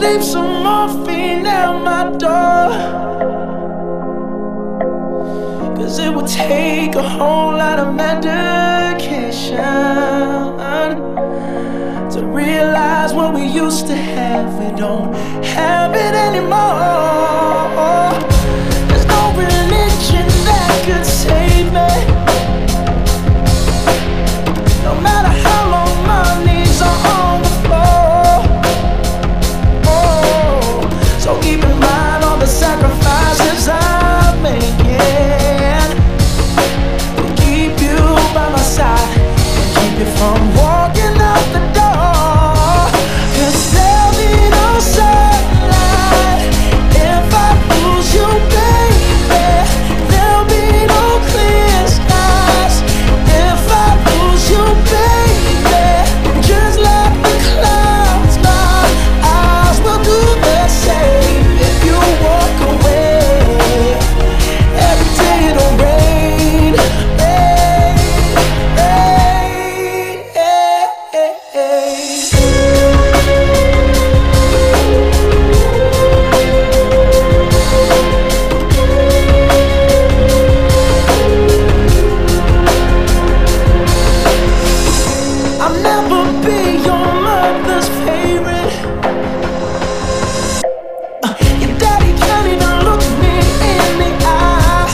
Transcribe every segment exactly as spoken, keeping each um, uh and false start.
leave some morphine at my door, 'cause it would take a whole lot of medication to realize what we used to have, we don't have it anymore. There's no religion that could save me, no matter how long my knees are on the floor. Oh, so keep in mind all the sacrifices I'm making to keep you by my side and keep you from walking out the door. 'Cause there'll be no sunlight if I lose you, baby. There'll be no clear skies if I lose you, baby. Just like the clouds, my eyes will do the same if you walk away. Every day it'll rain, rain, rain, rain. I'll never be your mother's favorite. Uh, your daddy can't even look me in the eye.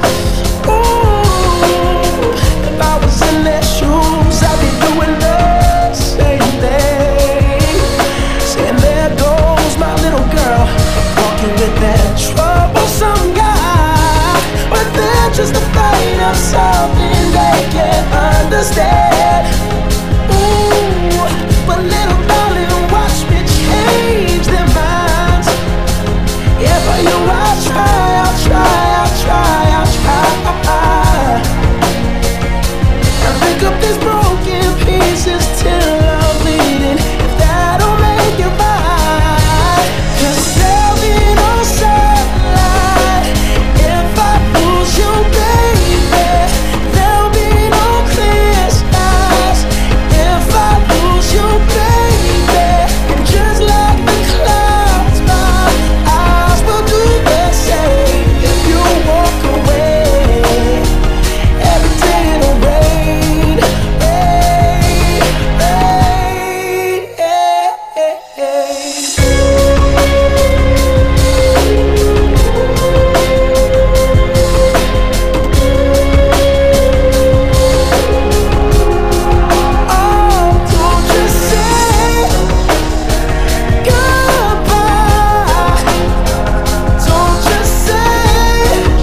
Ooh, if I was in their shoes, I'd be doing the same thing. Saying there goes my little girl, walking with that troublesome guy. But they're just afraid of something they can't understand. Ooh, but little darling, watch me change their minds. Yeah, but you, I'll try, I'll try, I'll try, I'll try. And pick up these broken pieces till I'm bleeding, if that'll make it right. 'Cause there'll be no sunlight if I lose you, baby. There'll be no clear skies if I lose you, baby. And just like the clouds, my eyes will do the same if you walk away. Every day it'll rain, rain, rain, oh, don't just say goodbye. Don't just say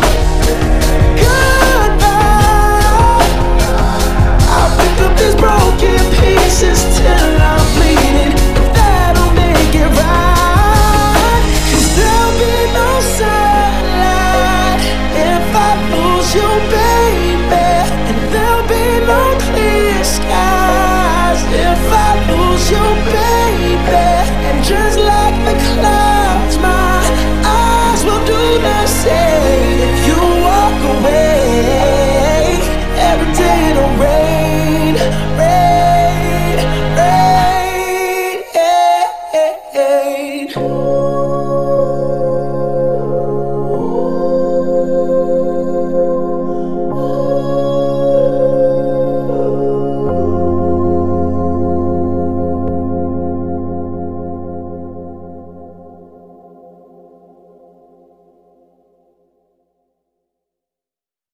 goodbye. I'll pick up these broken pieces till I'm bleeding, if that'll make it right. 'Cause there'll be no sunlight if I lose you,